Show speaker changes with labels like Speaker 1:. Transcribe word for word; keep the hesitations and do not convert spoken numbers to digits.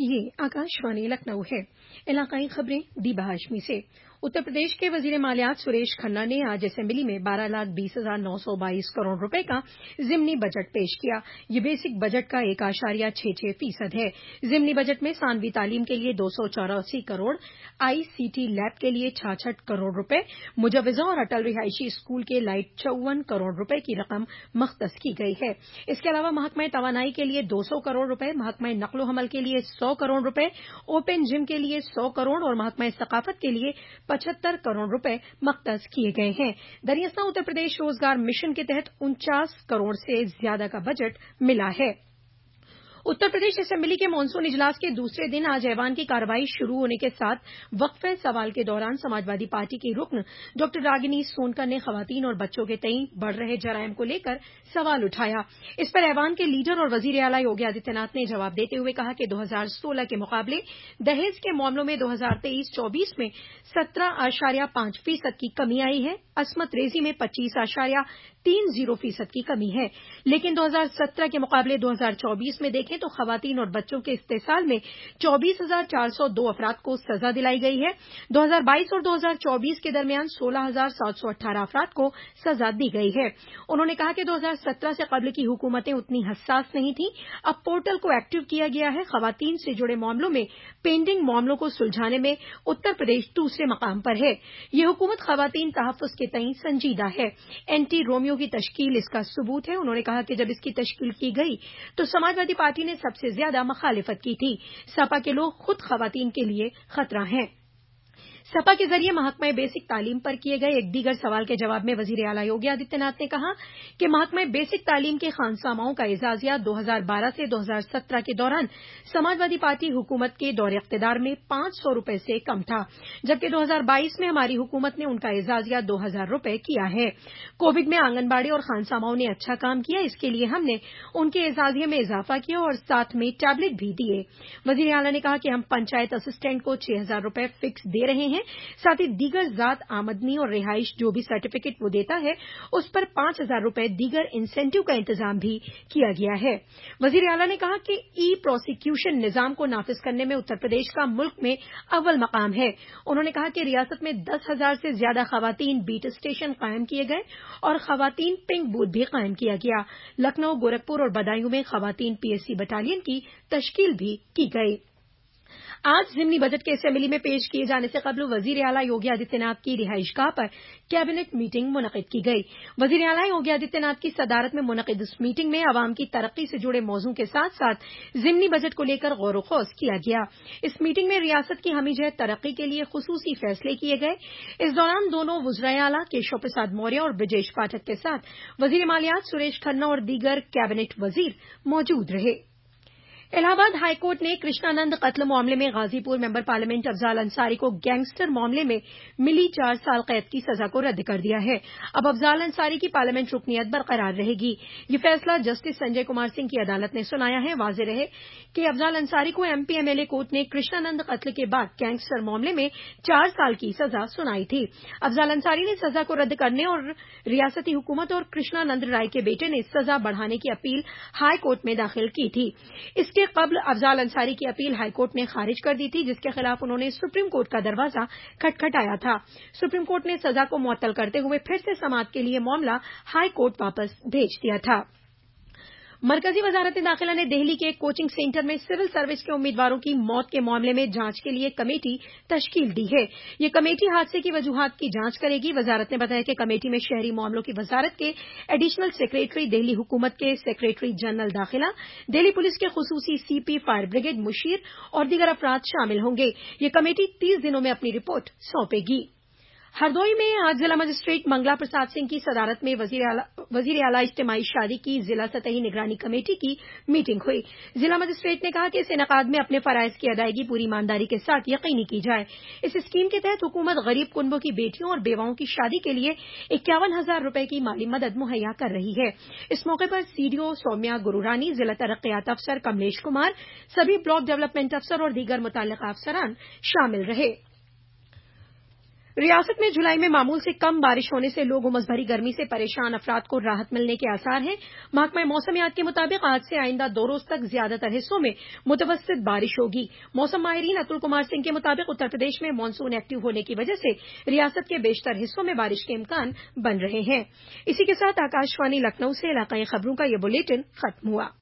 Speaker 1: یہ آکاشوانی لکھنؤ ہے۔ علاقائی خبریں دیبا ہاشمی سے۔ اتر پردیش کے وزیر مالیات سریش کھنہ نے آج اسمبلی میں بارہ لاکھ بیس ہزار نو سو بائیس کروڑ روپے کا ضمنی بجٹ پیش کیا۔ یہ بیسک بجٹ کا ایک اشاریہ چھ چھ فیصد ہے۔ ضمنی بجٹ میں ثانوی تعلیم کے لیے دو سو چوراسی crore, I C T lab کے لیے چھیاسٹھ کروڑ روپے، مجوزوں اور اٹل رہائشی اسکول کے لائٹ چون کروڑ روپے کی رقم مختص کی گئی ہے۔ اس کے علاوہ محکمہ توانائی کے لیے دو سو کروڑ روپے، محکمہ نقل و حمل کے لیے سو کروڑ روپے، اوپن جم کے لیے سو کروڑ اور محکمہ ثقافت کے لیے پچہتر کروڑ روپے مختص کیے گئے ہیں۔ دریاستا اتر پردیش روزگار مشن کے تحت انچاس کروڑ سے زیادہ کا بجٹ ملا ہے۔ اتر پردیش اسمبلی کے مانسون اجلاس کے دوسرے دن آج ایوان کی کارروائی شروع ہونے کے ساتھ وقفہ سوال کے دوران سماجوادی پارٹی کی رکن ڈاکٹر راگنی سونکر نے خواتین اور بچوں کے تئیں بڑھ رہے جرائم کو لے کر سوال اٹھایا۔ اس پر ایوان کے لیڈر اور وزیر اعلیٰ یوگی آدتیہ ناتھ نے جواب دیتے ہوئے کہا کہ دو ہزار سولہ کے مقابلے دہیز کے معاملوں میں دو ہزار تیئیس چوبیس میں سترہ اشاریہ پانچ فیصد کی کمی آئی ہے۔ عصمت ریزی میں پچیس اشاریہ تین زیرو فیصد کی کمی ہے، لیکن دو ہزار سترہ کے مقابلے دو ہزار چوبیس میں دیکھیں تو خواتین اور بچوں کے استحصال میں چوبیس ہزار چار سو دو افراد کو سزا دلائی گئی ہے۔ دو ہزار بائیس اور دو ہزار چوبیس کے درمیان سولہ ہزار سات سو اٹھارہ افراد کو سزا دی گئی ہے۔ انہوں نے کہا کہ دو ہزار سترہ سے قبل کی حکومتیں اتنی حساس نہیں تھیں، اب پورٹل کو ایکٹیو کیا گیا ہے۔ خواتین سے جڑے معاملوں میں پینڈنگ معاملوں کو سلجھانے میں اتر پردیش دوسرے مقام پر ہے۔ یہ حکومت خواتین تحفظ کے تئیں سنجیدہ ہے۔ اینٹی رومیو کی تشکیل اس کا ثبوت ہے۔ انہوں نے کہا کہ جب اس کی تشکیل کی گئی تو سماجوادی پارٹی نے سب سے زیادہ مخالفت کی تھی۔ سپا کے لوگ خود خواتین کے لیے خطرہ ہیں۔ سپا کے ذریعے محکمہ بیسک تعلیم پر کیے گئے ایک دیگر سوال کے جواب میں وزیر اعلیٰ یوگی آدتیہ ناتھ نے کہا کہ محکمہ بیسک تعلیم کے خانساماؤں کا اعزازیہ دو ہزار بارہ سے دو ہزار سترہ کے دوران سماجوادی پارٹی حکومت کے دور اقتدار میں پانچ سو روپے سے کم تھا، جبکہ دو ہزار بائیس میں ہماری حکومت نے ان کا اعزازیہ دو ہزار روپے کیا ہے۔ کووڈ میں آنگن باڑی اور خانساماؤں نے اچھا کام کیا، اس کے لیے ہم نے ان کے اعزازیے میں اضافہ کیا اور ساتھ میں ٹیبلٹ بھی دیے۔ وزیر اعلیٰ نے کہا کہ ہم پنچایت اسسٹنٹ کو چھ ہزار روپے فکس دے رہے ہیں، ساتھ ہی دیگر ذات آمدنی اور رہائش جو بھی سرٹیفکیٹ وہ دیتا ہے اس پر پانچ ہزار روپے دیگر انسینٹیو کا انتظام بھی کیا گیا ہے۔ وزیر اعلیٰ نے کہا کہ ای پروسیکیوشن نظام کو نافذ کرنے میں اتر پردیش کا ملک میں اول مقام ہے۔ انہوں نے کہا کہ ریاست میں دس ہزار سے زیادہ خواتین بیٹ اسٹیشن قائم کیے گئے اور خواتین پنک بوتھ بھی قائم کیا گیا۔ لکھنؤ، گورکھپور اور بدایوں میں خواتین پی ایس سی بٹالین کی تشکیل بھی کی گئی۔ آج ضمنی بجٹ کے اسمبلی میں پیش کیے جانے سے قبل وزیر اعلیٰ یوگی آدتیہ ناتھ کی رہائش گاہ پر کیبنٹ میٹنگ منعقد کی گئی۔ وزیر اعلیٰ یوگی آدتیہ ناتھ کی صدارت میں منعقد اس میٹنگ میں عوام کی ترقی سے جڑے موضوع کے ساتھ ساتھ ضمنی بجٹ کو لے کر غور و خوض کیا گیا۔ اس میٹنگ میں ریاست کی ہمہ جہت ترقی کے لیے خصوصی فیصلے کیے گئے۔ اس دوران دونوں وزرائے اعلیٰ کیشو پرساد موریہ اور برجیش پاٹھک کے ساتھ وزیر مالیات سریش کھنہ اور دیگر کیبنٹ وزیر موجود رہے۔ الہ آباد ہائی کورٹ نے کرشنانند قتل معاملے میں غازی پور ممبر پارلیمنٹ افضال انصاری کو گینگسٹر معاملے میں ملی چار سال قید کی سزا کو رد کر دیا ہے۔ اب افضال انصاری کی پارلیمنٹ رکنیت برقرار رہے گی۔ یہ فیصلہ جسٹس سنجے کمار سنگھ کی عدالت نے سنایا ہے۔ واضح رہے کہ افضال انصاری کو M P M L A court نے کرشنانند قتل کے بعد گینگسٹر معاملے میں چار سال کی سزا سنائی تھی۔ افضال انصاری نے سزا کو رد کرنے اور ریاستی حکومت اور کرشنانند رائے کے بیٹے نے سزا بڑھانے کی اپیل ہائی کورٹ میں داخل کی تھی۔ اس کے قبل افضال انصاری کی اپیل ہائی کورٹ نے خارج کر دی تھی، جس کے خلاف انہوں نے سپریم کورٹ کا دروازہ کھٹکھٹایا تھا۔ سپریم کورٹ نے سزا کو معطل کرتے ہوئے پھر سے سماعت کے لیے معاملہ ہائی کورٹ واپس بھیج دیا تھا۔ مرکزی وزارت داخلہ نے دہلی کے ایک کوچنگ سینٹر میں سول سروس کے امیدواروں کی موت کے معاملے میں جانچ کے لیے کمیٹی تشکیل دی ہے۔ یہ کمیٹی حادثے کی وجوہات کی جانچ کرے گی۔ وزارت نے بتایا کہ کمیٹی میں شہری معاملوں کی وزارت کے ایڈیشنل سیکریٹری، دہلی حکومت کے سیکریٹری جنرل داخلہ، دہلی پولیس کے خصوصی سی پی، فائر بریگیڈ مشیر اور دیگر افراد شامل ہوں گے۔ یہ کمیٹی تیس دنوں میں اپنی رپورٹ سونپے گی۔ ہردوئی میں آج ضلع مجسٹریٹ منگلا پرساد سنگھ کی صدارت میں وزیر اعلیٰ اجتماعی شادی کی ضلع سطحی نگرانی کمیٹی کی میٹنگ ہوئی۔ ضلع مجسٹریٹ نے کہا کہ اس انعقاد میں اپنے فرائض کی ادائیگی پوری ایمانداری کے ساتھ یقینی کی جائے۔ اس اسکیم کے تحت حکومت غریب کنبوں کی بیٹیوں اور بیواؤں کی شادی کے لیے اکیاون ہزار روپے کی مالی مدد مہیا کر رہی ہے۔ اس موقع پر سی ڈی او سومیا گرورانی، ضلع ترقیات افسر کملیش کمار، سبھی بلاک ڈیولپمنٹ افسر اور دیگر متعلقہ افسران شامل رہے۔ ریاست میں جولائی میں معمول سے کم بارش ہونے سے لوگ امس بھری گرمی سے پریشان افراد کو راحت ملنے کے آثار ہیں۔ محکمہ موسمیات کے مطابق آج سے آئندہ دو روز تک زیادہ تر حصوں میں متوسط بارش ہوگی۔ موسم ماہرین اتل کمار سنگھ کے مطابق اتر پردیش میں مانسون ایکٹیو ہونے کی وجہ سے ریاست کے بیشتر حصوں میں بارش کے امکان بن رہے ہیں۔ اسی کے ساتھ آکاش وانی لکھنؤ سے علاقائی خبروں کا یہ بلیٹن ختم ہوا۔